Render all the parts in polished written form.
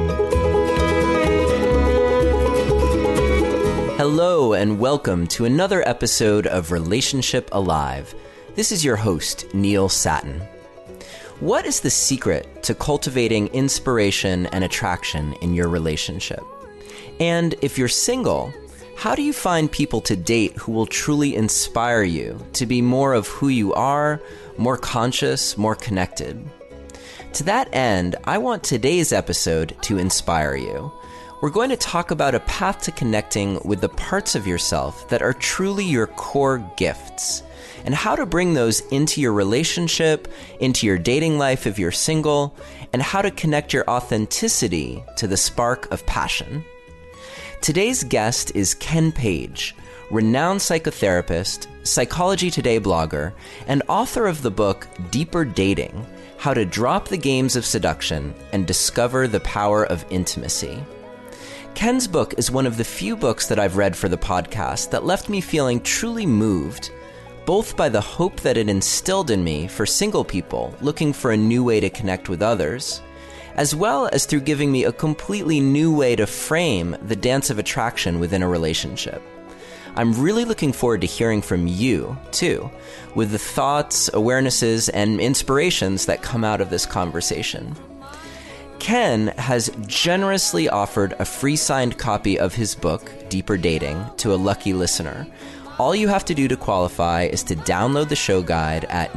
Hello and welcome to another episode of Relationship Alive. This is your host, Neil Sattin. What is the secret to cultivating inspiration and attraction in your relationship? And if you're single, how do you find people to date who will truly inspire you to be more of who you are, more conscious, more connected? To that end, I want today's episode to inspire you. We're going to talk about a path to connecting with the parts of yourself that are truly your core gifts, and how to bring those into your relationship, into your dating life if you're single, and how to connect your authenticity to the spark of passion. Today's guest is Ken Page, renowned psychotherapist, Psychology Today blogger, and author of the book Deeper Dating: How to Drop the Games of Seduction and Discover the Power of Intimacy. Ken's book is one of the few books that I've read for the podcast that left me feeling truly moved, both by the hope that it instilled in me for single people looking for a new way to connect with others, as well as through giving me a completely new way to frame the dance of attraction within a relationship. I'm really looking forward to hearing from you, too, with the thoughts, awarenesses, and inspirations that come out of this conversation. Ken has generously offered a free signed copy of his book, Deeper Dating, to a lucky listener. All you have to do to qualify is to download the show guide at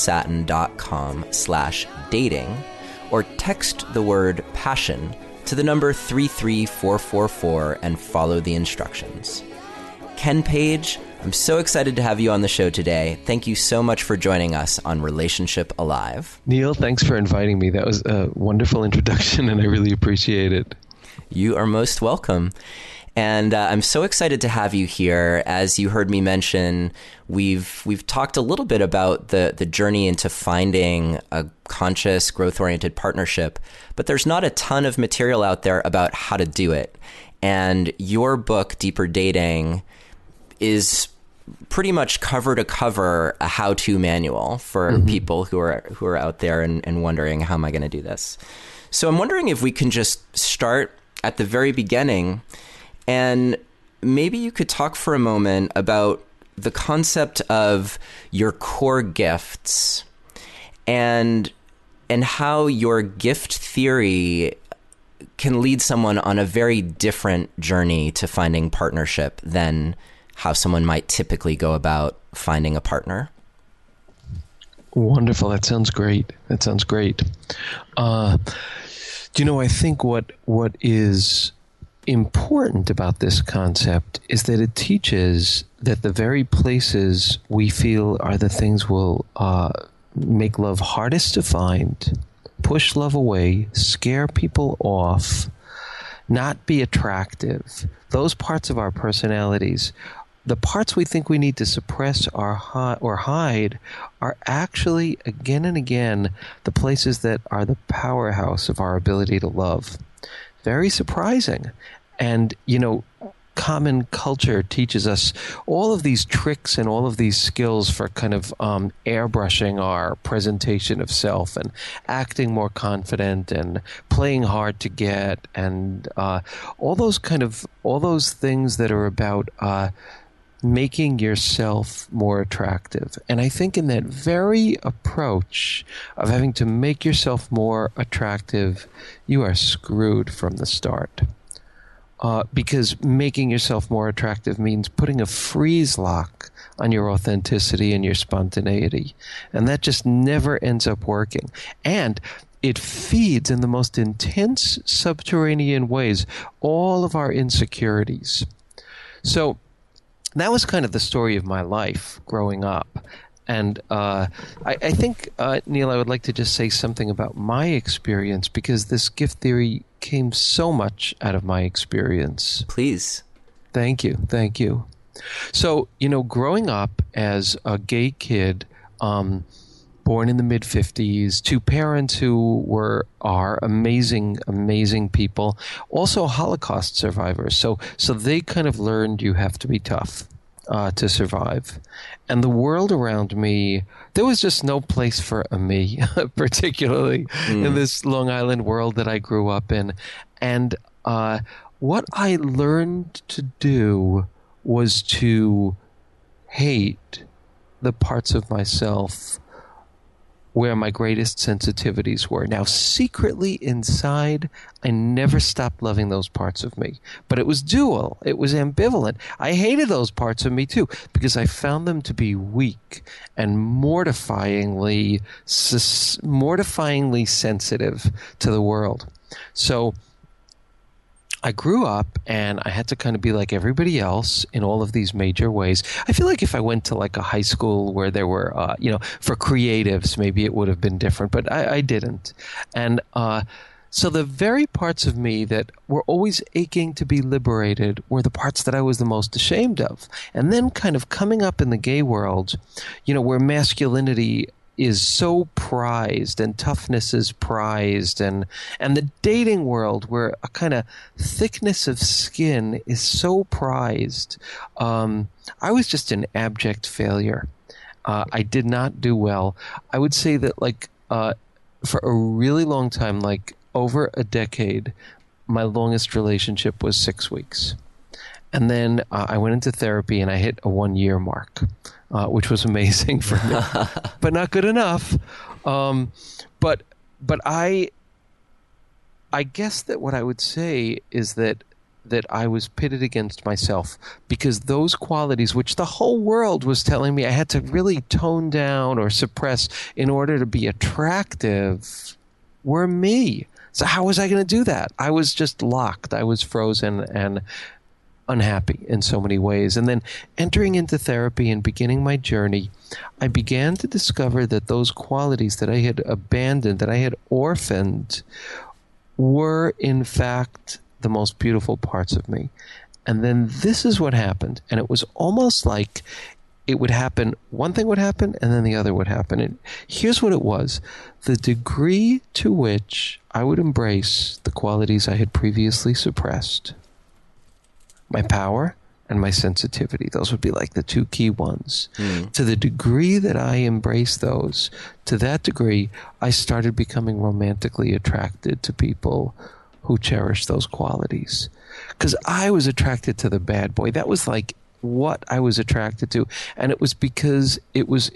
neilsattin.com/dating or text the word passion to the number 33444 and follow the instructions. Ken Page, I'm so excited to have you on the show today. Thank you so much for joining us on Relationship Alive. Neil, thanks for inviting me. That was a wonderful introduction, and I really appreciate it. You are most welcome. And I'm so excited to have you here. As you heard me mention, we've talked a little bit about the journey into finding a conscious, growth-oriented partnership, but there's not a ton of material out there about how to do it. And your book, Deeper Dating, is pretty much cover to cover a how-to manual for people who are out there and wondering, how am I going to do this? So I'm wondering if we can just start at the very beginning, and maybe you could talk for a moment about the concept of your core gifts and how your gift theory can lead someone on a very different journey to finding partnership than how someone might typically go about finding a partner. Wonderful. That sounds great. I think what is important about this concept is that it teaches that the very places we feel are the things will make love hardest to find, push love away, scare people off, not be attractive, those parts of our personalities, the parts we think we need to suppress or hide, are actually, again and again, the places that are the powerhouse of our ability to love. Very surprising. And, common culture teaches us all of these tricks and all of these skills for kind of airbrushing our presentation of self and acting more confident and playing hard to get and all those things that are about making yourself more attractive. And I think in that very approach of having to make yourself more attractive, you are screwed from the start. Because making yourself more attractive means putting a freeze lock on your authenticity and your spontaneity. And that just never ends up working. And it feeds in the most intense subterranean ways all of our insecurities. So that was kind of the story of my life growing up. And I think, Neil, I would like to just say something about my experience, because this gift theory came so much out of my experience. Please. Thank you. So, growing up as a gay kid, born in the mid-50s, to parents who are amazing, amazing people, also Holocaust survivors. So they kind of learned you have to be tough to survive. And the world around me, there was just no place for a me, particularly in this Long Island world that I grew up in. And what I learned to do was to hate the parts of myself where my greatest sensitivities were. Now, secretly inside, I never stopped loving those parts of me. But it was dual. It was ambivalent. I hated those parts of me too, because I found them to be weak and mortifyingly sensitive to the world. So I grew up and I had to kind of be like everybody else in all of these major ways. I feel like if I went to like a high school where there were, for creatives, maybe it would have been different, but I didn't. And so the very parts of me that were always aching to be liberated were the parts that I was the most ashamed of. And then kind of coming up in the gay world, where masculinity is so prized and toughness is prized, and the dating world where a kind of thickness of skin is so prized. I was just an abject failure. I did not do well. I would say that for a really long time, like over a decade, my longest relationship was 6 weeks. And then I went into therapy and I hit a 1-year mark, which was amazing for me, but not good enough. But I guess that what I would say is that I was pitted against myself, because those qualities, which the whole world was telling me I had to really tone down or suppress in order to be attractive, were me. So how was I going to do that? I was just locked. I was frozen and unhappy in so many ways. And then entering into therapy and beginning my journey, I began to discover that those qualities that I had abandoned, that I had orphaned, were in fact the most beautiful parts of me. And then this is what happened. And it was almost like it would happen, one thing would happen, and then the other would happen. And here's what it was. The degree to which I would embrace the qualities I had previously suppressed, my power and my sensitivity. Those would be like the two key ones. To the degree that I embraced those, to that degree, I started becoming romantically attracted to people who cherish those qualities. Because I was attracted to the bad boy. That was like what I was attracted to. And it was because because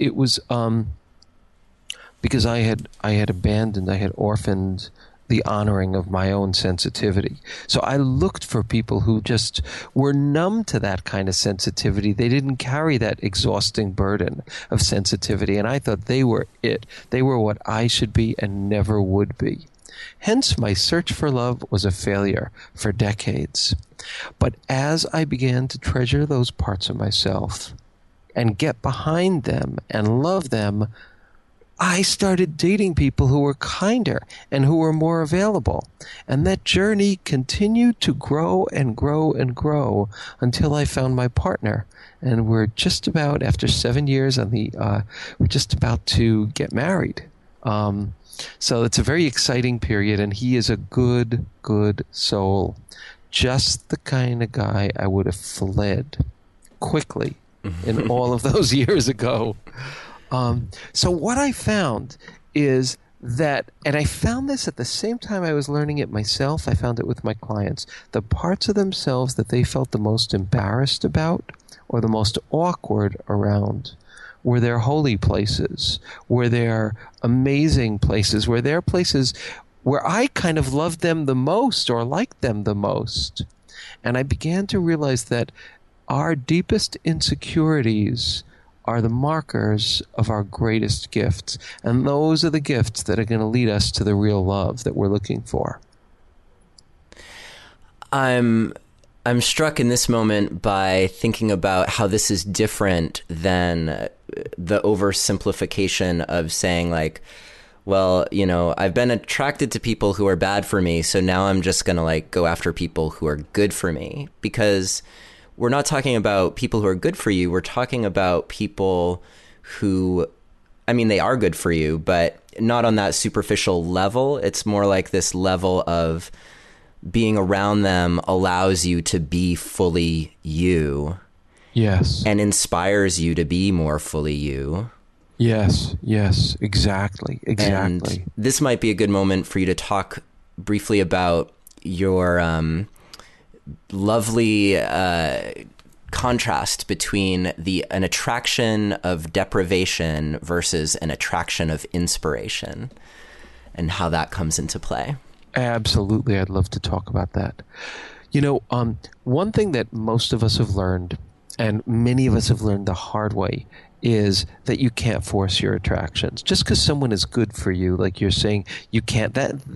I had abandoned, I had orphaned the honoring of my own sensitivity. So I looked for people who just were numb to that kind of sensitivity. They didn't carry that exhausting burden of sensitivity, and I thought they were it. They were what I should be and never would be. Hence, my search for love was a failure for decades. But as I began to treasure those parts of myself and get behind them and love them, I started dating people who were kinder and who were more available. And that journey continued to grow and grow and grow until I found my partner. And we're just about, after 7 years, we're just about to get married. So it's a very exciting period, and he is a good, good soul. Just the kind of guy I would have fled quickly in all of those years ago. So what I found is that, and I found this at the same time I was learning it myself, I found it with my clients, the parts of themselves that they felt the most embarrassed about or the most awkward around were their holy places, were their amazing places, were their places where I kind of loved them the most or liked them the most. And I began to realize that our deepest insecurities are the markers of our greatest gifts. And those are the gifts that are going to lead us to the real love that we're looking for. I'm struck in this moment by thinking about how this is different than the oversimplification of saying like, well, I've been attracted to people who are bad for me, so now I'm just going to go after people who are good for me. Because we're not talking about people who are good for you. We're talking about people who, they are good for you, but not on that superficial level. It's more like this level of being around them allows you to be fully you. Yes. And inspires you to be more fully you. Yes, exactly. And this might be a good moment for you to talk briefly about your lovely contrast between an attraction of deprivation versus an attraction of inspiration, and how that comes into play. Absolutely. I'd love to talk about that. One thing that most of us have learned, and many of us have learned the hard way, is that you can't force your attractions. Just because someone is good for you, like you're saying, you can't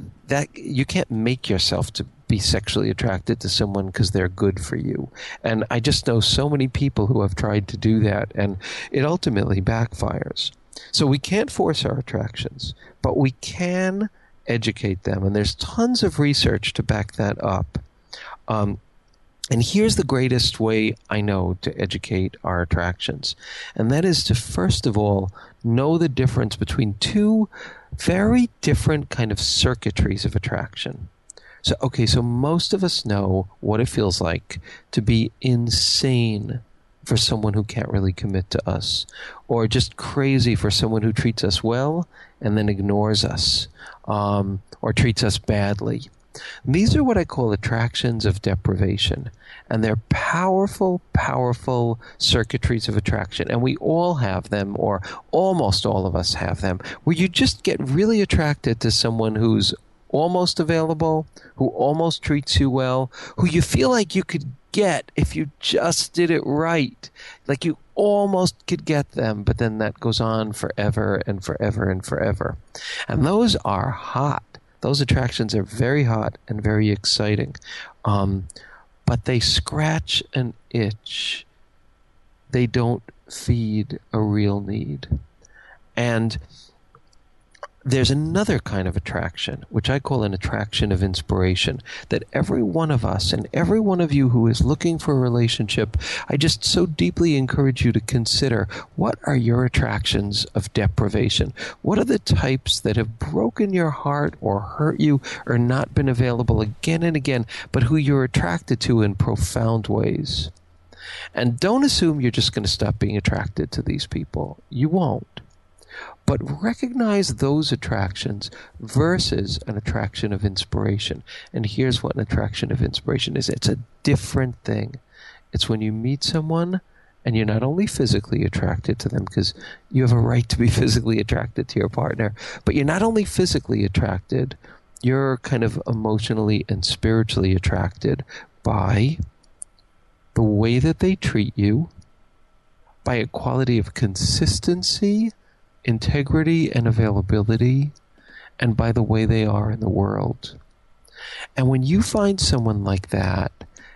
make yourself to be sexually attracted to someone because they're good for you. And I just know so many people who have tried to do that, and it ultimately backfires. So we can't force our attractions, but we can educate them. And there's tons of research to back that up. And here's the greatest way I know to educate our attractions. And that is to, first of all, know the difference between two very different kind of circuitries of attraction. So most of us know what it feels like to be insane for someone who can't really commit to us, or just crazy for someone who treats us well and then ignores us, or treats us badly. These are what I call attractions of deprivation, and they're powerful, powerful circuitries of attraction, and we all have them, or almost all of us have them, where you just get really attracted to someone who's almost available, who almost treats you well, who you feel like you could get if you just did it right. Like you almost could get them, but then that goes on forever and forever and forever. And those are hot. Those attractions are very hot and very exciting. But they scratch an itch. They don't feed a real need. And there's another kind of attraction, which I call an attraction of inspiration, that every one of us and every one of you who is looking for a relationship, I just so deeply encourage you to consider, what are your attractions of deprivation? What are the types that have broken your heart or hurt you or not been available again and again, but who you're attracted to in profound ways? And don't assume you're just going to stop being attracted to these people. You won't. But recognize those attractions versus an attraction of inspiration. And here's what an attraction of inspiration is. It's a different thing. It's when you meet someone and you're not only physically attracted to them, because you have a right to be physically attracted to your partner, but you're not only physically attracted, you're kind of emotionally and spiritually attracted by the way that they treat you, by a quality of consistency, integrity, and availability, and by the way they are in the world. And when you find someone like that,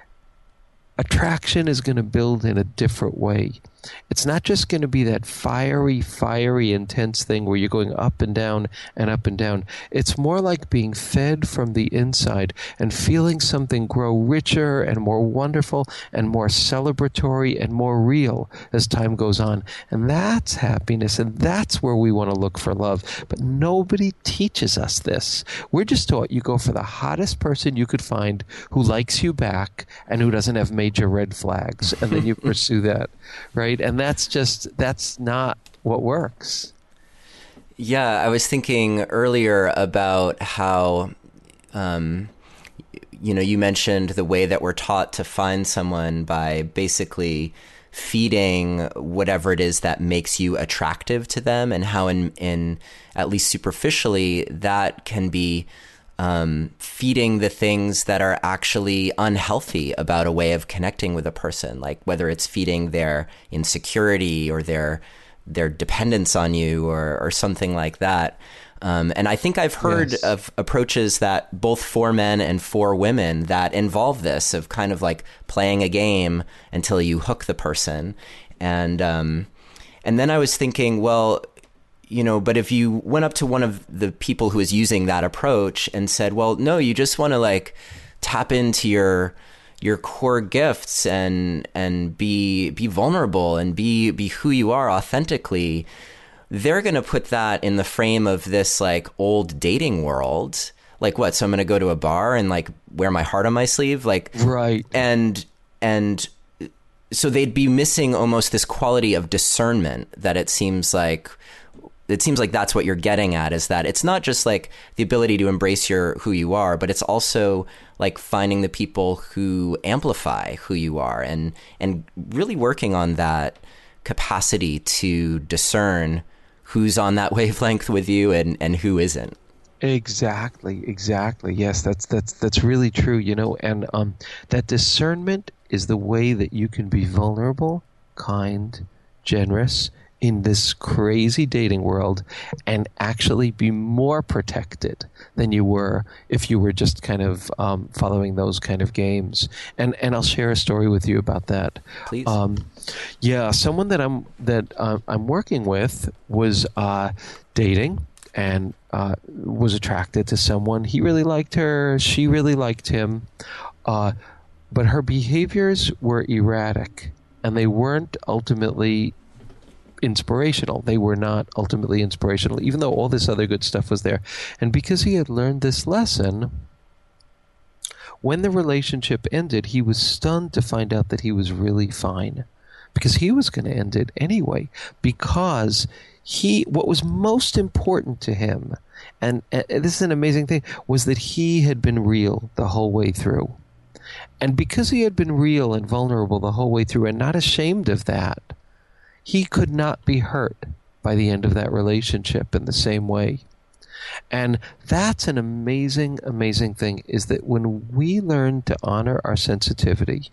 attraction is going to build in a different way. It's not just going to be that fiery, intense thing where you're going up and down and up and down. It's more like being fed from the inside and feeling something grow richer and more wonderful and more celebratory and more real as time goes on. And that's happiness, and that's where we want to look for love. But nobody teaches us this. We're just taught you go for the hottest person you could find who likes you back and who doesn't have major red flags, and then you pursue that, right? And that's not what works. Yeah, I was thinking earlier about how, you mentioned the way that we're taught to find someone by basically feeding whatever it is that makes you attractive to them, and how in at least superficially that can be feeding the things that are actually unhealthy about a way of connecting with a person, like whether it's feeding their insecurity or their dependence on you or something like that. And I think I've heard of approaches that both for men and for women that involve this, of kind of like playing a game until you hook the person. And then I was thinking, well, but if you went up to one of the people who is using that approach and said, well, no, you just want to like tap into your core gifts and be vulnerable and be who you are authentically, they're going to put that in the frame of this like old dating world. Like what? So I'm going to go to a bar and like wear my heart on my sleeve, like, right. And so they'd be missing almost this quality of discernment that it seems like it seems like that's what you're getting at, is that it's not just like the ability to embrace who you are, but it's also like finding the people who amplify who you are, and really working on that capacity to discern who's on that wavelength with you and who isn't. Exactly. Yes, that's really true, and that discernment is the way that you can be vulnerable, kind, generous in this crazy dating world and actually be more protected than you were if you were just kind of following those kind of games. And I'll share a story with you about that. Please. Someone that I'm working with was dating and was attracted to someone. He really liked her. She really liked him. But her behaviors were erratic, and they weren't ultimately inspirational. They were not ultimately inspirational, even though all this other good stuff was there. And because he had learned this lesson, when the relationship ended, he was stunned to find out that he was really fine, because he was going to end it anyway, because what was most important to him, and this is an amazing thing, was that he had been real the whole way through. And because he had been real and vulnerable the whole way through and not ashamed of that, he could not be hurt by the end of that relationship in the same way. And that's an amazing, amazing thing, is that when we learn to honor our sensitivity,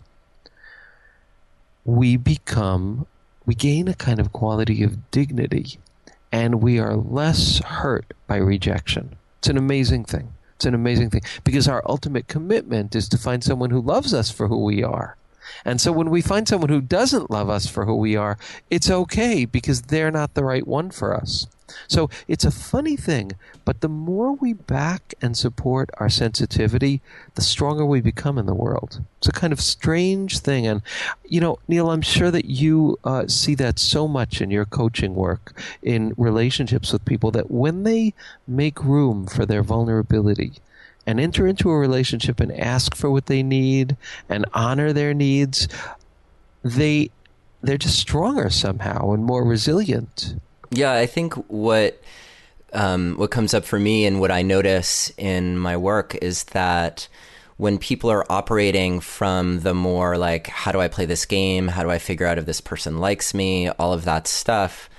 we gain a kind of quality of dignity, and we are less hurt by rejection. It's an amazing thing. It's an amazing thing, because our ultimate commitment is to find someone who loves us for who we are. And so when we find someone who doesn't love us for who we are, it's okay, because they're not the right one for us. So it's a funny thing, but the more we back and support our sensitivity, the stronger we become in the world. It's a kind of strange thing. And, Neil, I'm sure that you see that so much in your coaching work, in relationships with people, that when they make room for their vulnerability and enter into a relationship and ask for what they need and honor their needs, they're just stronger somehow and more resilient. Yeah, I think what comes up for me and what I notice in my work is that when people are operating from the more like, how do I play this game? How do I figure out if this person likes me? All of that stuff,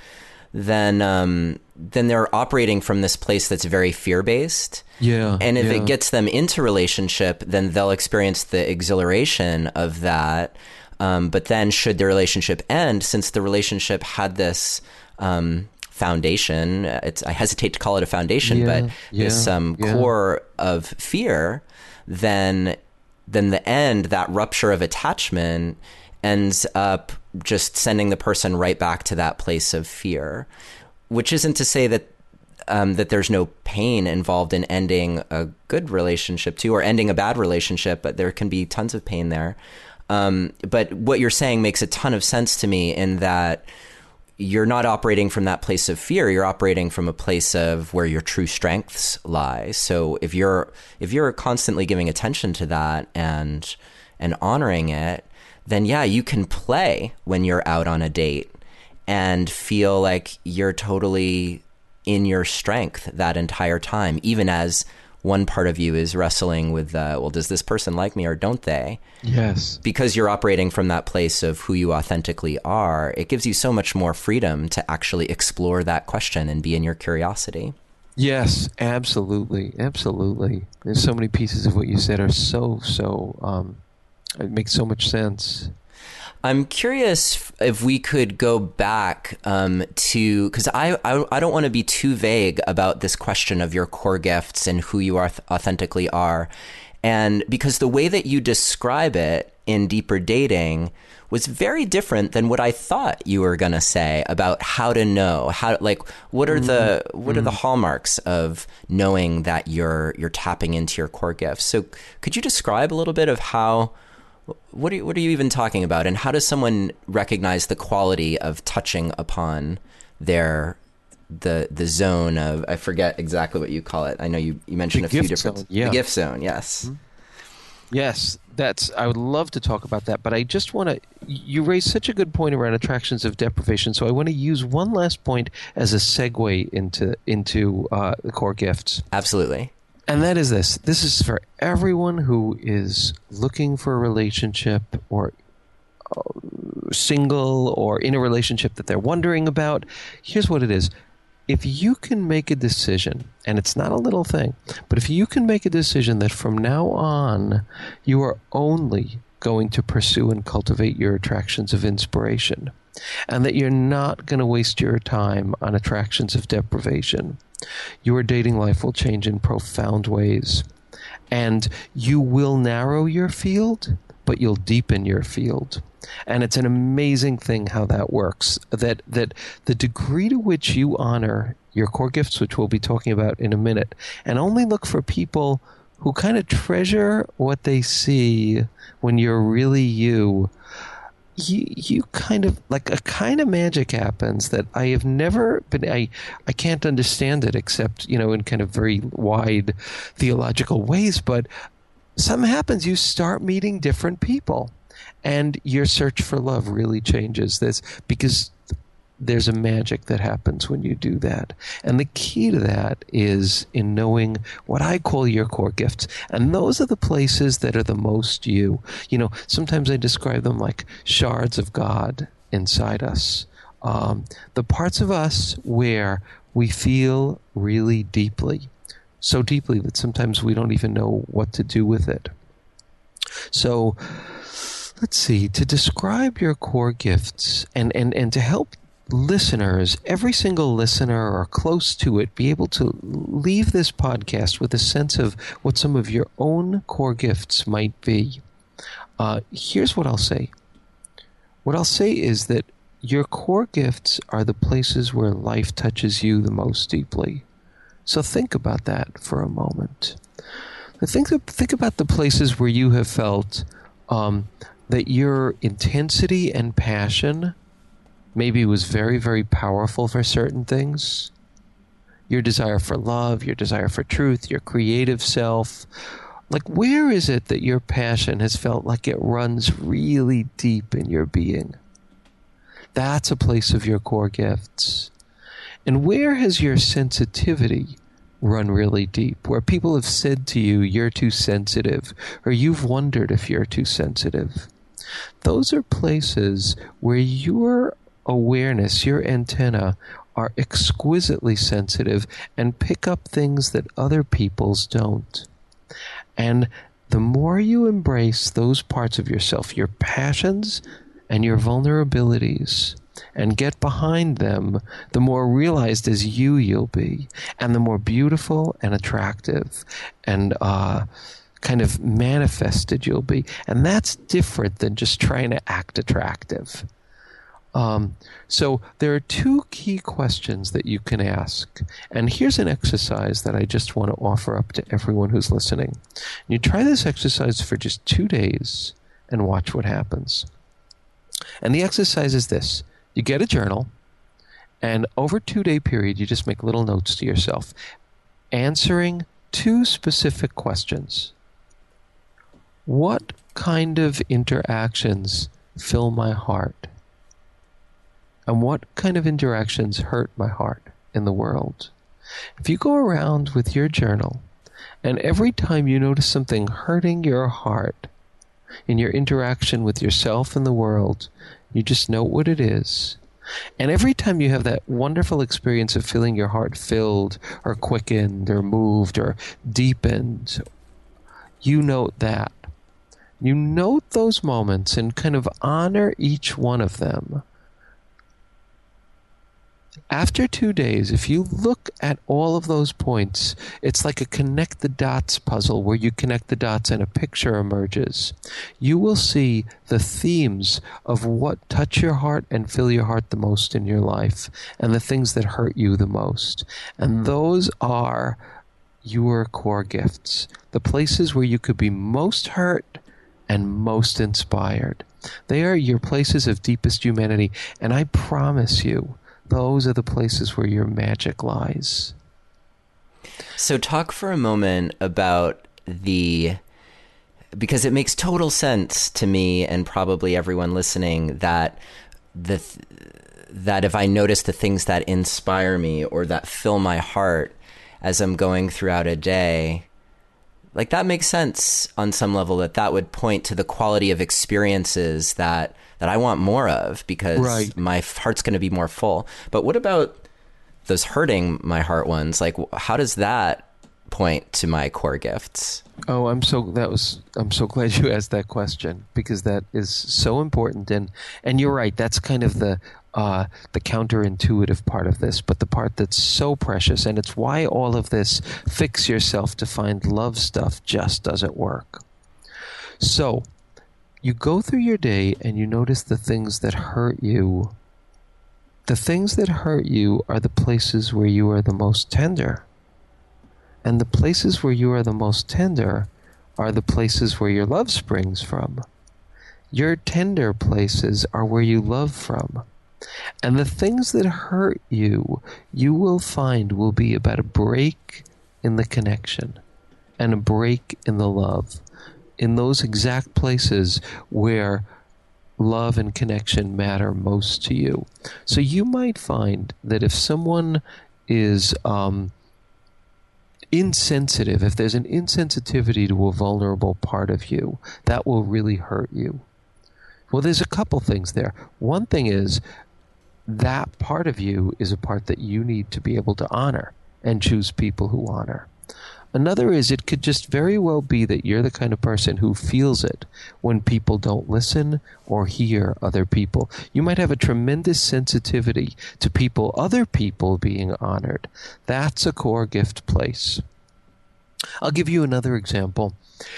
then they're operating from this place that's very fear-based. Yeah. And if it gets them into relationship, then they'll experience the exhilaration of that. But then should the relationship end, since the relationship had this foundation, I hesitate to call it a foundation, but this core of fear, then the end, that rupture of attachment, ends up just sending the person right back to that place of fear, which isn't to say that that there's no pain involved in ending a good relationship too, or ending a bad relationship, but there can be tons of pain there. But what you're saying makes a ton of sense to me, in that you're not operating from that place of fear. You're operating from a place of where your true strengths lie. So if you're constantly giving attention to that and honoring it, then you can play when you're out on a date and feel like you're totally in your strength that entire time, even as one part of you is wrestling with, does this person like me or don't they? Yes. Because you're operating from that place of who you authentically are, it gives you so much more freedom to actually explore that question and be in your curiosity. Yes, absolutely. Absolutely. There's so many pieces of what you said are so, it makes so much sense. I'm curious if we could go back to, because I don't want to be too vague about this question of your core gifts and who you authentically are. And because the way that you describe it in Deeper Dating was very different than what I thought you were going to say about how to know, what are the hallmarks of knowing that you're tapping into your core gifts. So could you describe a little bit of what are you even talking about, and how does someone recognize the quality of touching upon the zone of, I forget exactly what you call it. I know you mentioned a few different, zone, yeah. The gift zone, yes. Yes, I would love to talk about that, but I just want to, you raised such a good point around attractions of deprivation, so I want to use one last point as a segue into the core gifts. Absolutely. And that is this. This is for everyone who is looking for a relationship or single or in a relationship that they're wondering about. Here's what it is. If you can make a decision, and it's not a little thing, but if you can make a decision that from now on you are only going to pursue and cultivate your attractions of inspiration, and that you're not going to waste your time on attractions of deprivation, your dating life will change in profound ways. And you will narrow your field, but you'll deepen your field. And it's an amazing thing how that works. That the degree to which you honor your core gifts, which we'll be talking about in a minute, and only look for people who kind of treasure what they see when you're really you, you kind of, like, a kind of magic happens that I have never been, I can't understand it except, in kind of very wide theological ways, but something happens. You start meeting different people and your search for love really changes this, because there's a magic that happens when you do that. And the key to that is in knowing what I call your core gifts. And those are the places that are the most you. Sometimes I describe them like shards of God inside us. The parts of us where we feel really deeply, so deeply that sometimes we don't even know what to do with it. So let's see, to describe your core gifts and to help listeners, every single listener or close to it, be able to leave this podcast with a sense of what some of your own core gifts might be. Here's what I'll say. What I'll say is that your core gifts are the places where life touches you the most deeply. So think about that for a moment. Think about the places where you have felt that your intensity and passion maybe was very, very powerful for certain things. Your desire for love, your desire for truth, your creative self. Like, where is it that your passion has felt like it runs really deep in your being? That's a place of your core gifts. And where has your sensitivity run really deep? Where people have said to you, you're too sensitive, or you've wondered if you're too sensitive. Those are places where your awareness, your antenna, are exquisitely sensitive and pick up things that other people's don't. And the more you embrace those parts of yourself, your passions and your vulnerabilities, and get behind them, the more realized as you'll be, and the more beautiful and attractive and kind of manifested you'll be. And that's different than just trying to act attractive. So there are two key questions that you can ask. And here's an exercise that I just want to offer up to everyone who's listening. You try this exercise for just 2 days and watch what happens. And the exercise is this. You get a journal, and over a 2-day period, you just make little notes to yourself, answering 2 specific questions. What kind of interactions fill my heart? And what kind of interactions hurt my heart in the world? If you go around with your journal, and every time you notice something hurting your heart in your interaction with yourself and the world, you just note what it is. And every time you have that wonderful experience of feeling your heart filled or quickened or moved or deepened, you note that. You note those moments and kind of honor each one of them. After 2 days, if you look at all of those points, it's like a connect the dots puzzle where you connect the dots and a picture emerges. You will see the themes of what touch your heart and fill your heart the most in your life, and the things that hurt you the most. And those are your core gifts, the places where you could be most hurt and most inspired. They are your places of deepest humanity, and I promise you, those are the places where your magic lies. So talk for a moment about the because it makes total sense to me and probably everyone listening that that if I notice the things that inspire me or that fill my heart as I'm going throughout a day, like that makes sense on some level, that would point to the quality of experiences that I want more of, because my heart's going to be more full. But what about those hurting my heart ones? Like, how does that point to my core gifts? Oh, I'm so glad you asked that question, because that is so important. And you're right. That's kind of the counterintuitive part of this, but the part that's so precious, and it's why all of this fix yourself to find love stuff just doesn't work. So you go through your day and you notice the things that hurt you. The things that hurt you are the places where you are the most tender. And the places where you are the most tender are the places where your love springs from. Your tender places are where you love from. And the things that hurt you, you will find will be about a break in the connection and a break in the love, in those exact places where love and connection matter most to you. So you might find that if someone is insensitive, if there's an insensitivity to a vulnerable part of you, that will really hurt you. Well, there's a couple things there. One thing is that part of you is a part that you need to be able to honor and choose people who honor. Another is it could just very well be that you're the kind of person who feels it when people don't listen or hear other people. You might have a tremendous sensitivity to other people being honored. That's a core gift place. I'll give you another example.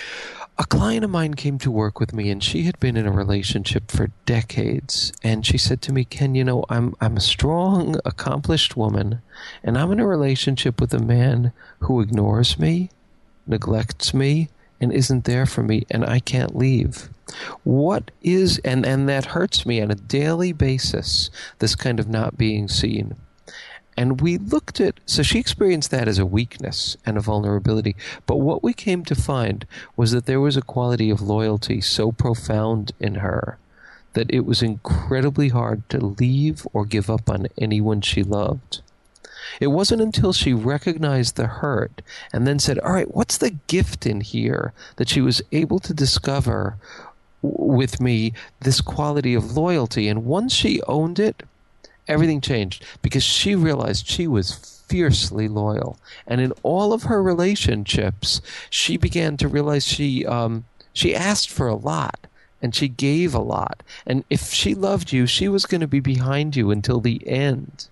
A client of mine came to work with me, and she had been in a relationship for decades. And she said to me, Ken, I'm a strong, accomplished woman, and I'm in a relationship with a man who ignores me, neglects me, and isn't there for me, and I can't leave. What is, and that hurts me on a daily basis, this kind of not being seen. And we looked at, so she experienced that as a weakness and a vulnerability. But what we came to find was that there was a quality of loyalty so profound in her that it was incredibly hard to leave or give up on anyone she loved. It wasn't until she recognized the hurt and then said, all right, what's the gift in here, that she was able to discover with me this quality of loyalty. And once she owned it, everything changed, because she realized she was fiercely loyal. And in all of her relationships, she began to realize she asked for a lot, and she gave a lot. And if she loved you, she was going to be behind you until the end.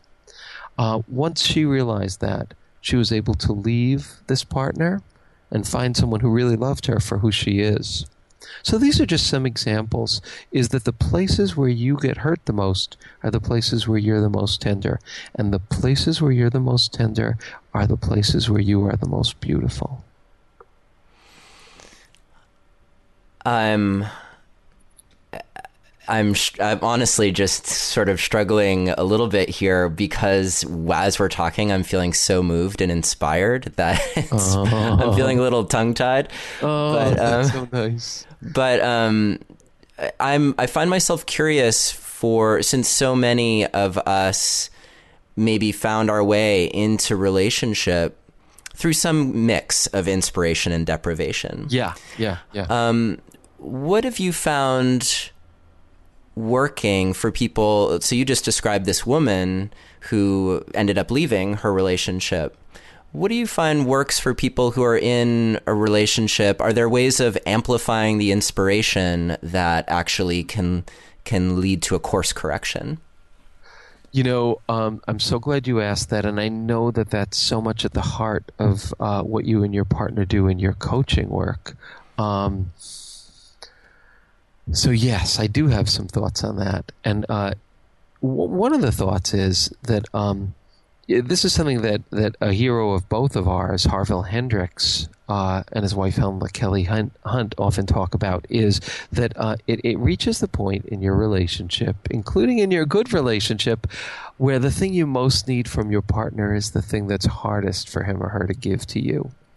Once she realized that, she was able to leave this partner and find someone who really loved her for who she is. So these are just some examples, is that the places where you get hurt the most are the places where you're the most tender. And the places where you're the most tender are the places where you are the most beautiful. I'm honestly just sort of struggling a little bit here, because as we're talking, I'm feeling so moved and inspired that I'm feeling a little tongue-tied. Oh, that's so nice. But I find myself curious, since so many of us maybe found our way into relationship through some mix of inspiration and deprivation. Yeah. What have you found working for people? So you just described this woman who ended up leaving her relationship. What do you find works for people who are in a relationship? Are there ways of amplifying the inspiration that actually can lead to a course correction? I'm so glad you asked that, and I know that that's so much at the heart of what you and your partner do in your coaching work. So yes, I do have some thoughts on that. And one of the thoughts is that this is something that a hero of both of ours, Harville Hendrix, and his wife Helma Kelly Hunt often talk about, is that it reaches the point in your relationship, including in your good relationship, where the thing you most need from your partner is the thing that's hardest for him or her to give to you.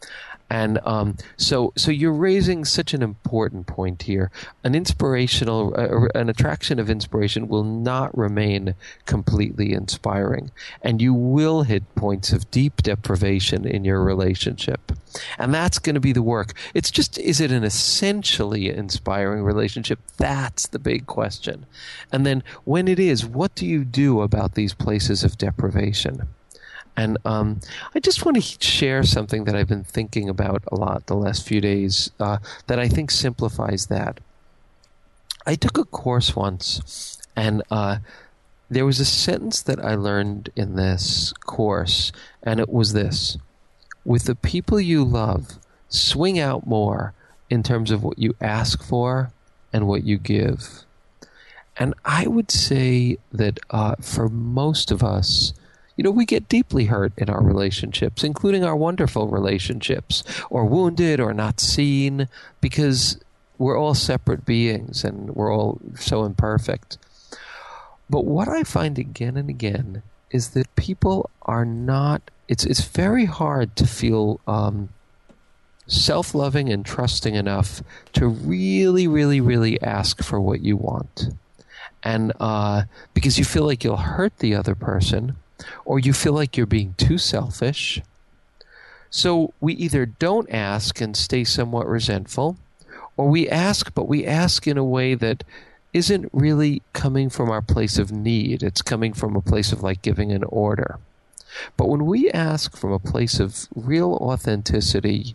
And so you're raising such an important point here. An attraction of inspiration will not remain completely inspiring, and you will hit points of deep deprivation in your relationship. And that's going to be the work. It's just, is it an essentially inspiring relationship? That's the big question. And then when it is, what do you do about these places of deprivation? And I just want to share something that I've been thinking about a lot the last few days that I think simplifies that. I took a course once, and there was a sentence that I learned in this course, and it was this: with the people you love, swing out more in terms of what you ask for and what you give. And I would say that for most of us, we get deeply hurt in our relationships, including our wonderful relationships, or wounded or not seen, because we're all separate beings and we're all so imperfect. But what I find again and again is that people are not, it's very hard to feel self-loving and trusting enough to really, really, really ask for what you want. And because you feel like you'll hurt the other person, or you feel like you're being too selfish. So we either don't ask and stay somewhat resentful, or we ask, but we ask in a way that isn't really coming from our place of need. It's coming from a place of like giving an order. But when we ask from a place of real authenticity,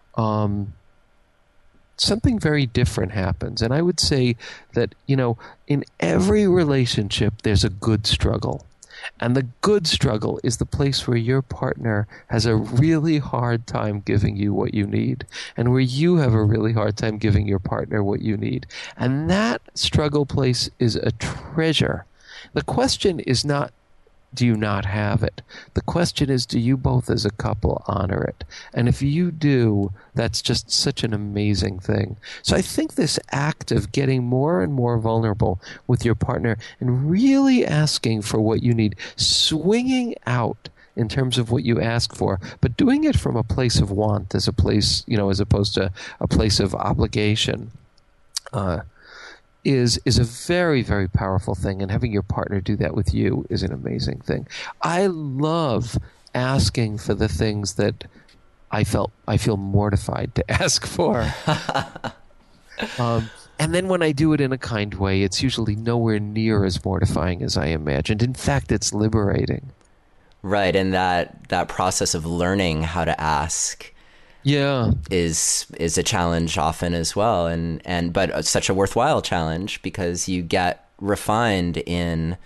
something very different happens. And I would say that, in every relationship, there's a good struggle. And the good struggle is the place where your partner has a really hard time giving you what you need, and where you have a really hard time giving your partner what you need. And that struggle place is a treasure. The question is not, do you not have it? The question is, do you both as a couple honor it? And if you do, that's just such an amazing thing. So I think this act of getting more and more vulnerable with your partner and really asking for what you need, swinging out in terms of what you ask for, but doing it from a place of want as a place, as opposed to a place of obligation, is a very, very powerful thing, and having your partner do that with you is an amazing thing. I love asking for the things that I feel mortified to ask for. And then when I do it in a kind way, it's usually nowhere near as mortifying as I imagined. In fact, it's liberating. Right, and that process of learning how to ask is a challenge often as well, but such a worthwhile challenge, because you get refined in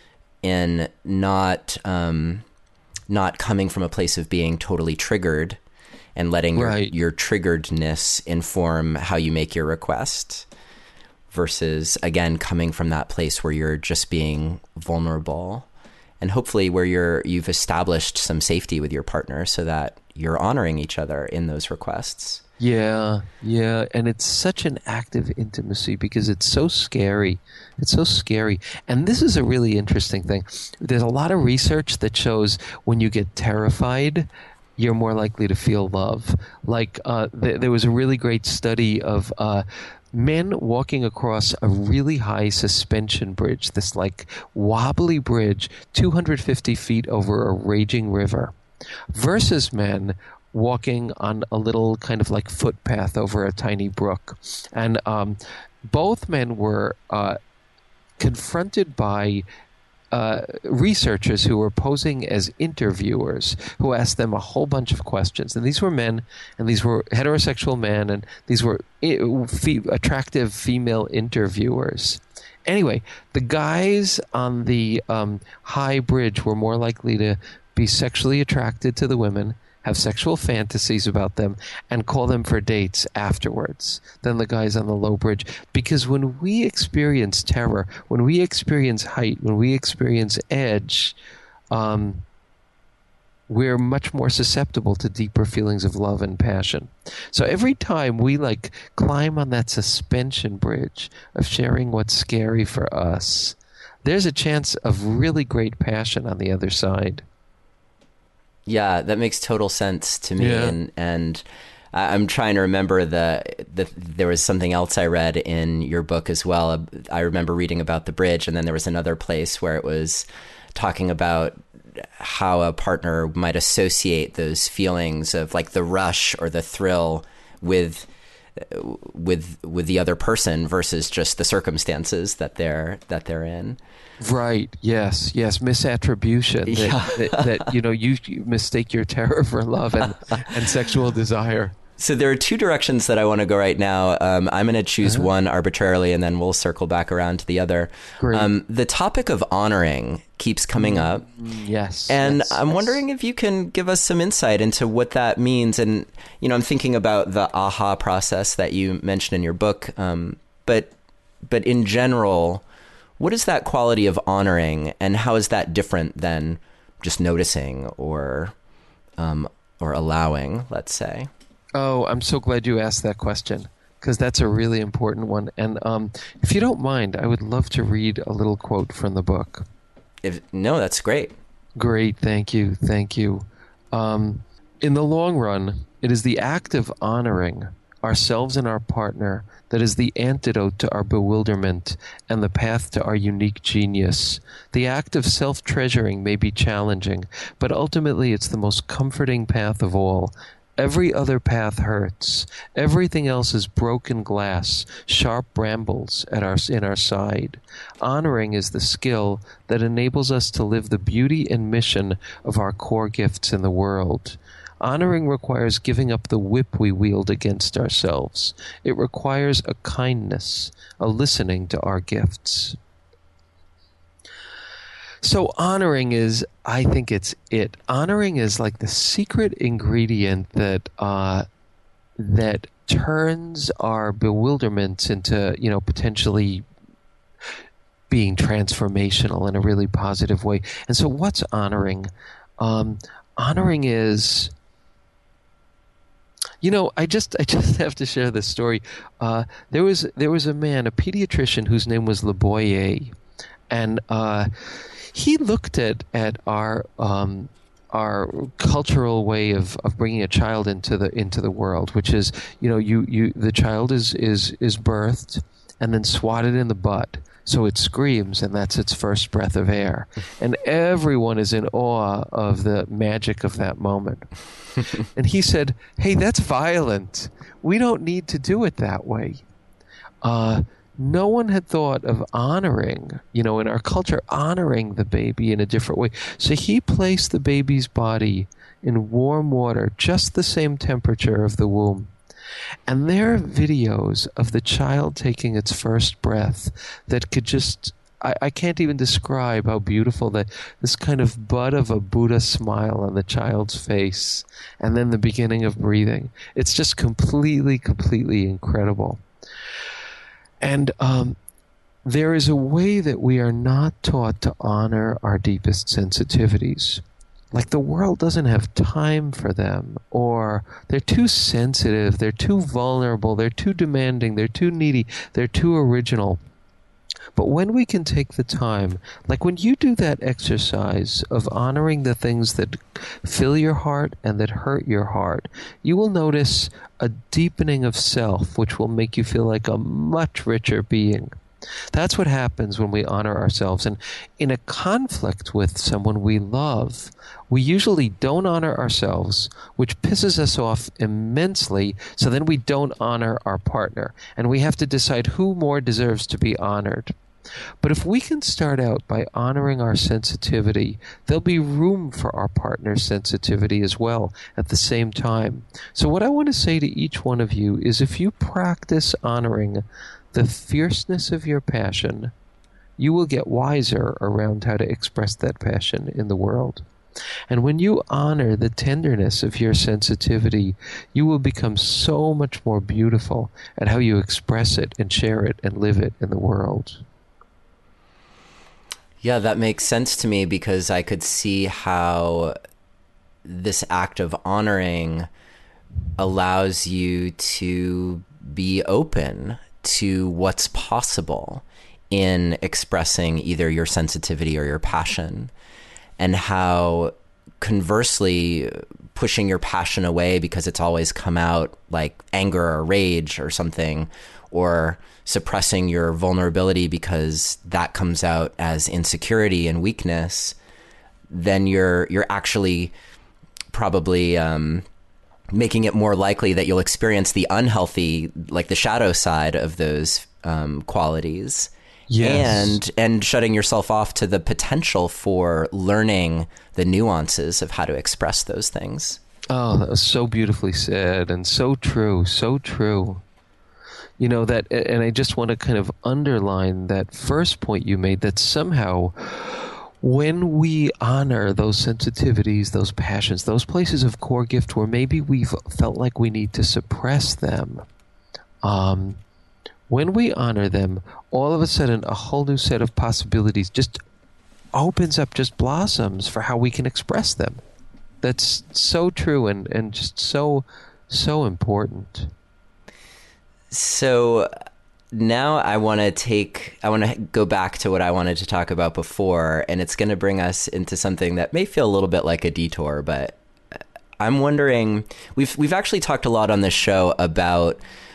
not coming from a place of being totally triggered and letting your triggeredness inform how you make your request, versus again coming from that place where you're just being vulnerable, and hopefully where you've established some safety with your partner so that you're honoring each other in those requests. Yeah. And it's such an act of intimacy because it's so scary. It's so scary. And this is a really interesting thing. There's a lot of research that shows when you get terrified, you're more likely to feel love. Like there was a really great study of men walking across a really high suspension bridge, this like wobbly bridge, 250 feet over a raging river, versus men walking on a little kind of like footpath over a tiny brook. And both men were confronted by researchers who were posing as interviewers, who asked them a whole bunch of questions. And these were men, and these were heterosexual men, and these were attractive female interviewers. Anyway, the guys on the high bridge were more likely to be sexually attracted to the women, have sexual fantasies about them, and call them for dates afterwards than the guys on the low bridge. Because when we experience terror, when we experience height, when we experience edge, we're much more susceptible to deeper feelings of love and passion. So every time we like climb on that suspension bridge of sharing what's scary for us, there's a chance of really great passion on the other side. Yeah, that makes total sense to me. Yeah. And I'm trying to remember there was something else I read in your book as well. I remember reading about the bridge, and then there was another place where it was talking about how a partner might associate those feelings of like the rush or the thrill with the other person versus just the circumstances that they're in. Right. Yes. Misattribution. That you mistake your terror for love and sexual desire. So there are two directions that I want to go right now. I'm going to choose one arbitrarily, and then we'll circle back around to the other. Great. The topic of honoring keeps coming up. Yes. And I'm wondering if you can give us some insight into what that means. And, I'm thinking about the aha process that you mentioned in your book. But in general, what is that quality of honoring, and how is that different than just noticing or allowing, let's say? Oh, I'm so glad you asked that question, because that's a really important one. And if you don't mind, I would love to read a little quote from the book. No, that's great. Great, thank you. In the long run, it is the act of honoring ourselves and our partner that is the antidote to our bewilderment and the path to our unique genius. The act of self-treasuring may be challenging, but ultimately it's the most comforting path of all. Every other path hurts. Everything else is broken glass, sharp brambles in our side. Honoring is the skill that enables us to live the beauty and mission of our core gifts in the world. Honoring requires giving up the whip we wield against ourselves. It requires a kindness, a listening to our gifts. So honoring is, I think it's it. Honoring is like the secret ingredient that turns our bewilderment into, potentially being transformational in a really positive way. And so what's honoring? Honoring is, I just have to share this story. There was a man, a pediatrician whose name was Le Boyer, and he looked at our cultural way of bringing a child into the world, which is, the child is birthed and then swatted in the butt, so it screams, and that's its first breath of air, and everyone is in awe of the magic of that moment. And he said, "Hey, that's violent. We don't need to do it that way." No one had thought of honoring, in our culture, honoring the baby in a different way. So he placed the baby's body in warm water, just the same temperature of the womb. And there are videos of the child taking its first breath that could just, I can't even describe how beautiful this kind of bud of a Buddha smile on the child's face, and then the beginning of breathing. It's just completely incredible. And there is a way that we are not taught to honor our deepest sensitivities. Like the world doesn't have time for them, or they're too sensitive, they're too vulnerable, they're too demanding, they're too needy, they're too original. But when we can take the time, like when you do that exercise of honoring the things that fill your heart and that hurt your heart, you will notice a deepening of self, which will make you feel like a much richer being. That's what happens when we honor ourselves. And in a conflict with someone we love, we usually don't honor ourselves, which pisses us off immensely, so then we don't honor our partner. And we have to decide who more deserves to be honored. But if we can start out by honoring our sensitivity, there'll be room for our partner's sensitivity as well at the same time. So what I want to say to each one of you is, if you practice honoring the fierceness of your passion, you will get wiser around how to express that passion in the world. And when you honor the tenderness of your sensitivity, you will become so much more beautiful at how you express it and share it and live it in the world. Yeah, that makes sense to me, because I could see how this act of honoring allows you to be open to what's possible in expressing either your sensitivity or your passion, and how conversely, pushing your passion away because it's always come out like anger or rage or something, or suppressing your vulnerability because that comes out as insecurity and weakness, then you're actually probably making it more likely that you'll experience the unhealthy, like the shadow side of those qualities. Yes. And shutting yourself off to the potential for learning the nuances of how to express those things. Oh, that was so beautifully said, and so true, so true. You know, that, and I just want to kind of underline that first point you made, that somehow when we honor those sensitivities, those passions, those places of core gift where maybe we've felt like we need to suppress them, when we honor them, all of a sudden a whole new set of possibilities just opens up, just blossoms for how we can express them. That's so true and just so important. So now I want to go back to what I wanted to talk about before, and it's going to bring us into something that may feel a little bit like a detour, but I'm wondering, we've actually talked a lot on this show about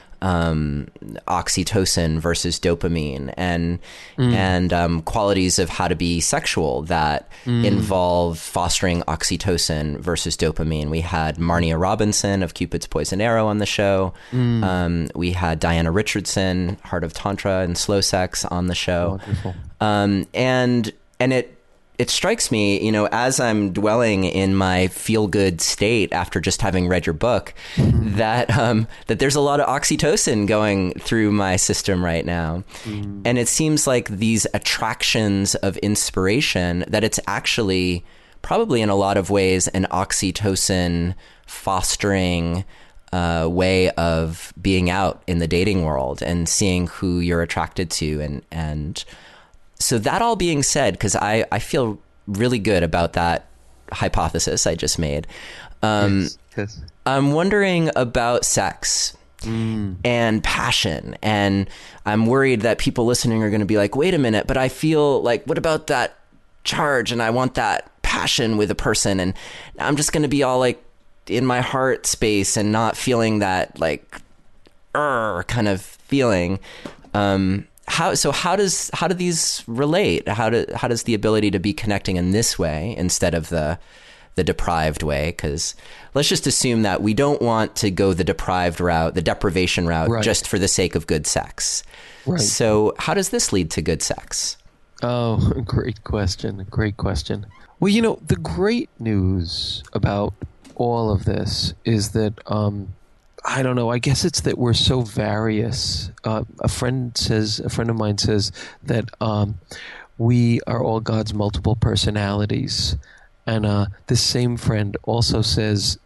oxytocin versus dopamine and qualities of how to be sexual that involve fostering oxytocin versus dopamine. We had Marnia Robinson of Cupid's Poison Arrow on the show. We had Diana Richardson, Heart of Tantra and Slow Sex, on the show. Wonderful. And it strikes me, you know, as I'm dwelling in my feel-good state after just having read your book, that there's a lot of oxytocin going through my system right now. And it seems like these attractions of inspiration, that it's actually probably in a lot of ways an oxytocin fostering way of being out in the dating world and seeing who you're attracted to. And so that all being said, because I feel really good about that hypothesis I just made, Yes. I'm wondering about sex and passion. And I'm worried that people listening are going to be like, wait a minute, but I feel like, what about that charge? And I want that passion with a person. And I'm just going to be all like in my heart space and not feeling that like, kind of feeling. How do these relate? How does the ability to be connecting in this way instead of the deprived way? Because let's just assume that we don't want to go the deprived route, the deprivation route, right, just for the sake of good sex. Right. So how does this lead to good sex? Oh, great question. Great question. Well, you know, the great news about all of this is that, I don't know, I guess it's that we're so various. A friend of mine says that we are all God's multiple personalities. And this same friend also says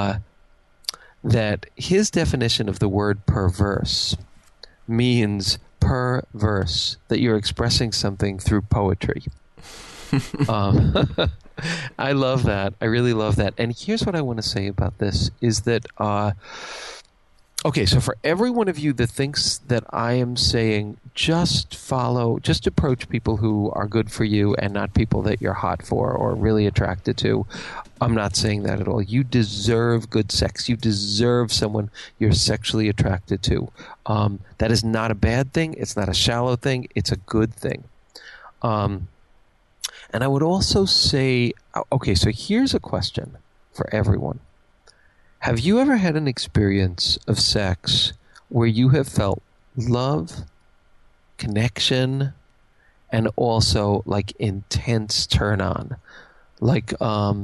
that his definition of the word perverse means perverse, that you're expressing something through poetry. I love that. I really love that. And here's what I want to say about this is that, okay, so for every one of you that thinks that I am saying just approach people who are good for you and not people that you're hot for or really attracted to, I'm not saying that at all. You deserve good sex. You deserve someone you're sexually attracted to. That is not a bad thing. It's not a shallow thing. It's a good thing. And I would also say, okay, so here's a question for everyone. Have you ever had an experience of sex where you have felt love, connection, and also like intense turn on? Like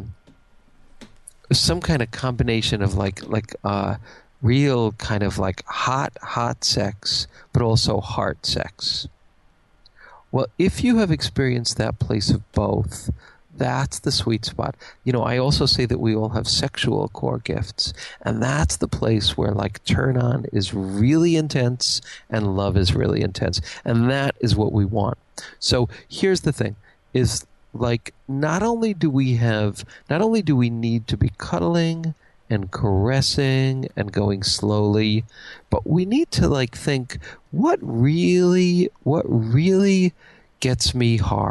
some kind of combination of like real kind of like hot sex, but also heart sex. Well, if you have experienced that place of both, that's the sweet spot. You know, I also say that we all have sexual core gifts, and that's the place where like turn on is really intense and love is really intense. And that is what we want. So here's the thing is like, not only do we need to be cuddling and caressing and going slowly, but we need to like think, what really gets me hard?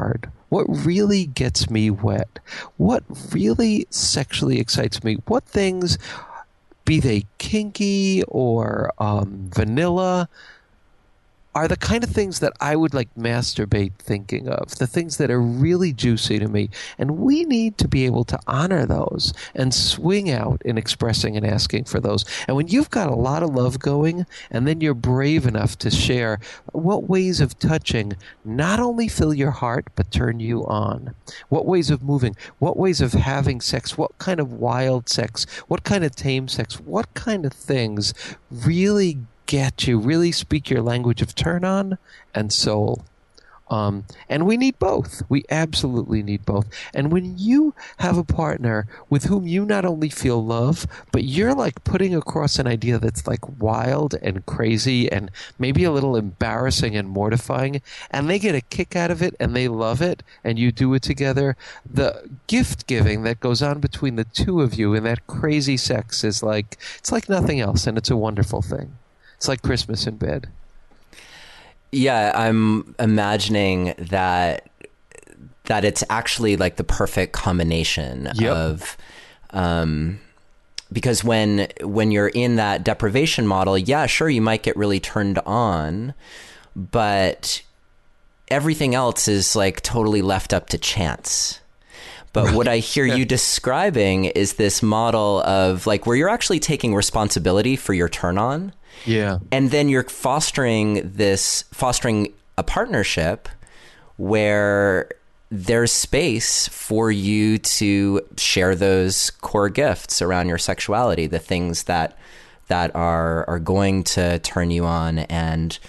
What really gets me wet? What really sexually excites me? What things, be they kinky or vanilla, are the kind of things that I would like masturbate thinking of, the things that are really juicy to me. And we need to be able to honor those and swing out in expressing and asking for those. And when you've got a lot of love going, and then you're brave enough to share what ways of touching not only fill your heart, but turn you on. What ways of moving, what ways of having sex, what kind of wild sex, what kind of tame sex, what kind of things really get you, really speak your language of turn on and soul. And we need both. We absolutely need both. And when you have a partner with whom you not only feel love, but you're like putting across an idea that's like wild and crazy and maybe a little embarrassing and mortifying, and they get a kick out of it and they love it, and you do it together, the gift giving that goes on between the two of you in that crazy sex is like, it's like nothing else, and it's a wonderful thing. It's like Christmas in bed. Yeah, I'm imagining that it's actually like the perfect combination of, because when you're in that deprivation model, yeah, sure, you might get really turned on, but everything else is like totally left up to chance. But what I hear you describing is this model of like where you're actually taking responsibility for your turn on. Yeah. And then you're fostering a partnership where there's space for you to share those core gifts around your sexuality, the things that are going to turn you on. And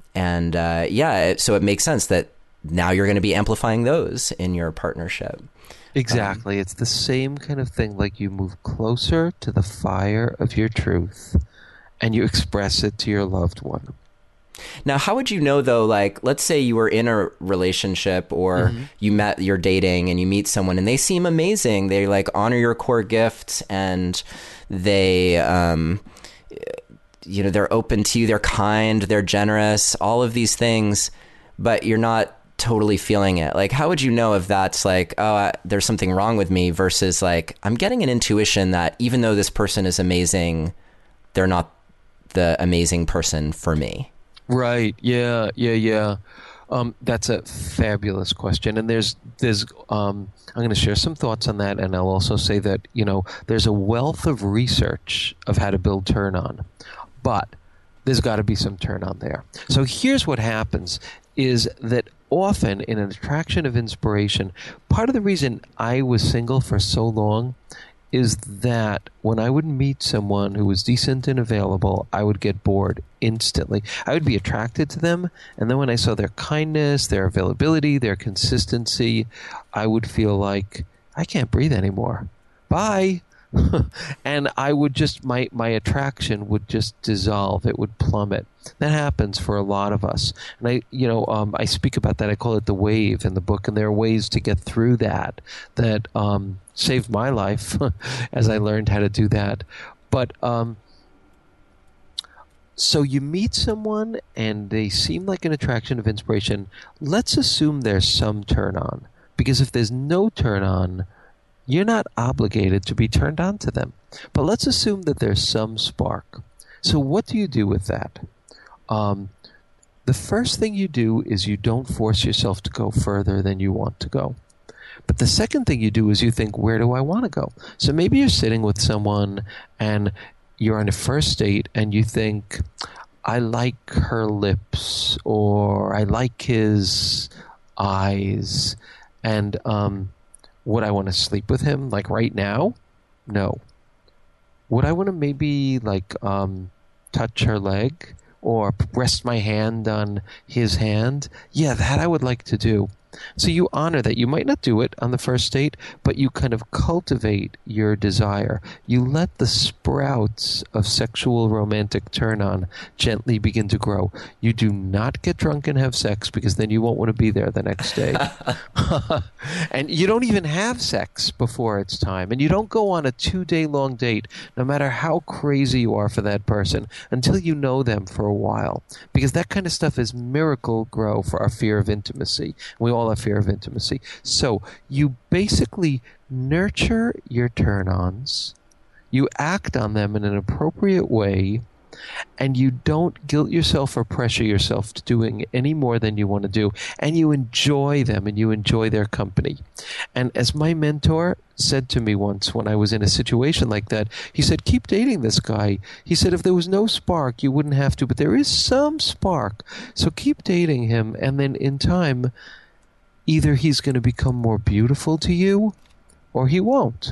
so it makes sense that now you're going to be amplifying those in your partnership. Exactly. It's the same kind of thing, like you move closer to the fire of your truth and you express it to your loved one. Now, how would you know, though, like, let's say you were in a relationship or you're dating and you meet someone and they seem amazing. They like honor your core gifts and they, they're open to you. They're kind, they're generous, all of these things, but you're not totally feeling it. Like, how would you know if that's like, oh, there's something wrong with me versus like, I'm getting an intuition that even though this person is amazing, they're not the amazing person for me? Right. Yeah. That's a fabulous question. And there's I'm going to share some thoughts on that. And I'll also say that, there's a wealth of research of how to build turn on, but there's got to be some turn on there. So here's what happens is that often in an attraction of inspiration, part of the reason I was single for so long is that when I would meet someone who was decent and available, I would get bored instantly. I would be attracted to them, and then when I saw their kindness, their availability, their consistency, I would feel like, I can't breathe anymore. Bye. And I would just, my attraction would just dissolve. It would plummet. That happens for a lot of us. And I speak about that. I call it the wave in the book. And there are ways to get through that saved my life as I learned how to do that. But so you meet someone and they seem like an attraction of inspiration. Let's assume there's some turn on. Because if there's no turn on, you're not obligated to be turned on to them. But let's assume that there's some spark. So what do you do with that? The first thing you do is you don't force yourself to go further than you want to go. But the second thing you do is you think, where do I want to go? So maybe you're sitting with someone and you're on a first date and you think, I like her lips or I like his eyes, and would I want to sleep with him like right now? No. Would I want to maybe like touch her leg or rest my hand on his hand? Yeah, that I would like to do. So you honor that. You might not do it on the first date, but you kind of cultivate your desire. You let the sprouts of sexual romantic turn-on gently begin to grow. You do not get drunk and have sex because then you won't want to be there the next day. And you don't even have sex before it's time. And you don't go on a 2-day-long date, no matter how crazy you are for that person, until you know them for a while. Because that kind of stuff is miracle grow for our fear of intimacy. We all have fear of intimacy. So you basically nurture your turn-ons, you act on them in an appropriate way, and you don't guilt yourself or pressure yourself to doing any more than you want to do, and you enjoy them and you enjoy their company. And as my mentor said to me once when I was in a situation like that, he said, keep dating this guy. He said, if there was no spark, you wouldn't have to, but there is some spark. So keep dating him, and then in time, either he's going to become more beautiful to you or he won't.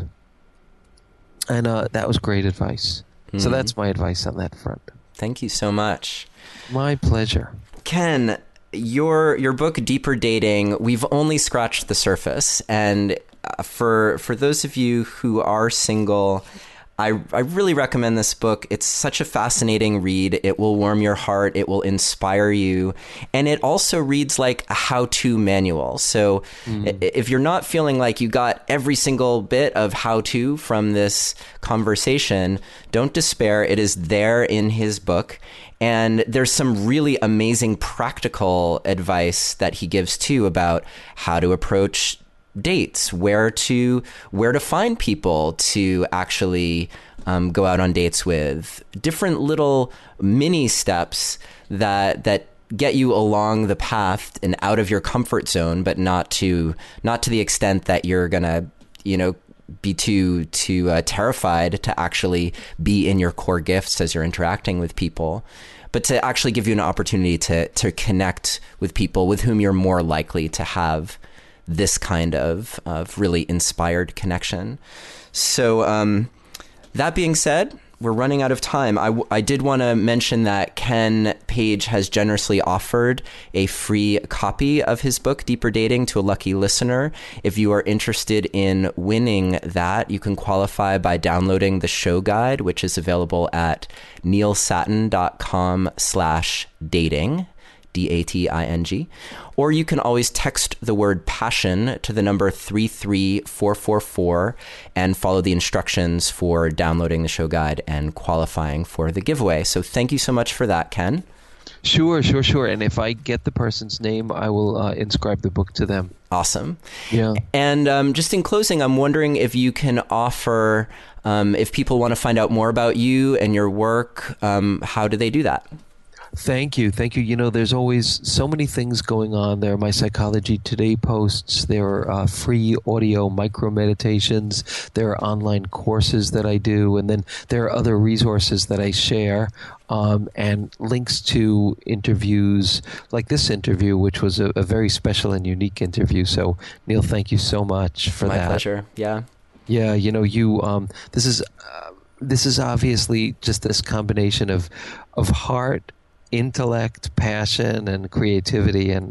And that was great advice. Mm-hmm. So that's my advice on that front. Thank you so much. My pleasure. Ken, your book, Deeper Dating, we've only scratched the surface. And for those of you who are single, I really recommend this book. It's such a fascinating read. It will warm your heart. It will inspire you. And it also reads like a how-to manual. So if you're not feeling like you got every single bit of how-to from this conversation, don't despair. It is there in his book. And there's some really amazing practical advice that he gives too about how to approach dates, where to find people to actually go out on dates with, different little mini steps that get you along the path and out of your comfort zone, but not to the extent that you're gonna, be too terrified to actually be in your core gifts as you're interacting with people, but to actually give you an opportunity to connect with people with whom you're more likely to have this kind of really inspired connection. So that being said, we're running out of time. I did want to mention that Ken Page has generously offered a free copy of his book, Deeper Dating, to a lucky listener. If you are interested in winning that, you can qualify by downloading the show guide, which is available at neilsattin.com/dating. DATING, or you can always text the word passion to the number 33444 and follow the instructions for downloading the show guide and qualifying for the giveaway. So thank you so much for that, Ken. Sure. And if I get the person's name, I will inscribe the book to them. Awesome. Yeah. And just in closing, I'm wondering if you can offer, if people want to find out more about you and your work, how do they do that? Thank you. There's always so many things going on. There are my Psychology Today posts. There are free audio micro meditations. There are online courses that I do. And then there are other resources that I share, and links to interviews like this interview, which was a very special and unique interview. So, Neil, thank you so much for that. My pleasure. Yeah. Yeah. This is obviously just this combination of heart, intellect, passion, and creativity, and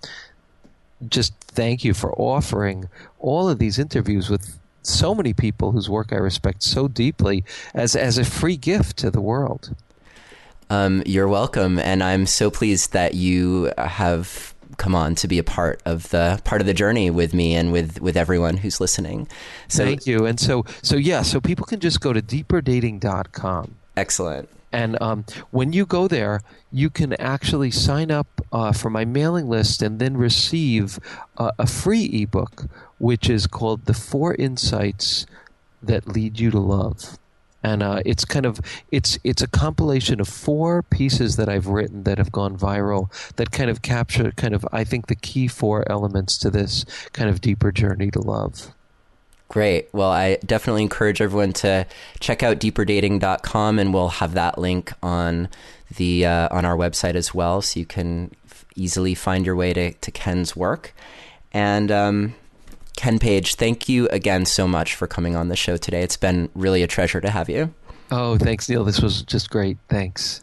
just thank you for offering all of these interviews with so many people whose work I respect so deeply as a free gift to the world. You're welcome, and I'm so pleased that you have come on to be a part of the journey with me and with everyone who's listening. So thank you. And so people can just go to deeperdating.com. Excellent. And when you go there, you can actually sign up for my mailing list and then receive a free ebook, which is called The 4 Insights That Lead You to Love. And it's a compilation of 4 pieces that I've written that have gone viral that kind of capture I think the key 4 elements to this kind of deeper journey to love. Great. Well, I definitely encourage everyone to check out deeperdating.com, and we'll have that link on our website as well, so you can easily find your way to Ken's work. And Ken Page, thank you again so much for coming on the show today. It's been really a treasure to have you. Oh, thanks, Neil. This was just great. Thanks.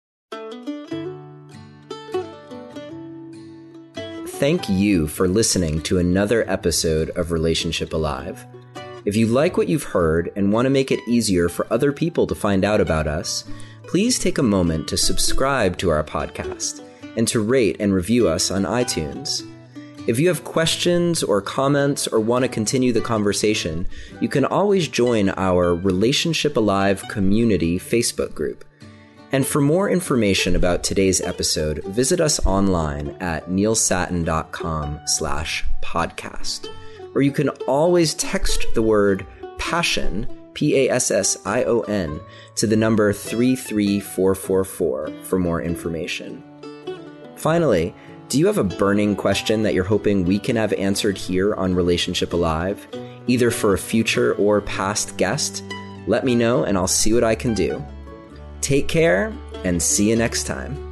Thank you for listening to another episode of Relationship Alive. If you like what you've heard and want to make it easier for other people to find out about us, please take a moment to subscribe to our podcast and to rate and review us on iTunes. If you have questions or comments or want to continue the conversation, you can always join our Relationship Alive community Facebook group. And for more information about today's episode, visit us online at neilsattin.com/podcast. Or you can always text the word passion, PASSION, to the number 33444 for more information. Finally, do you have a burning question that you're hoping we can have answered here on Relationship Alive, either for a future or past guest? Let me know and I'll see what I can do. Take care and see you next time.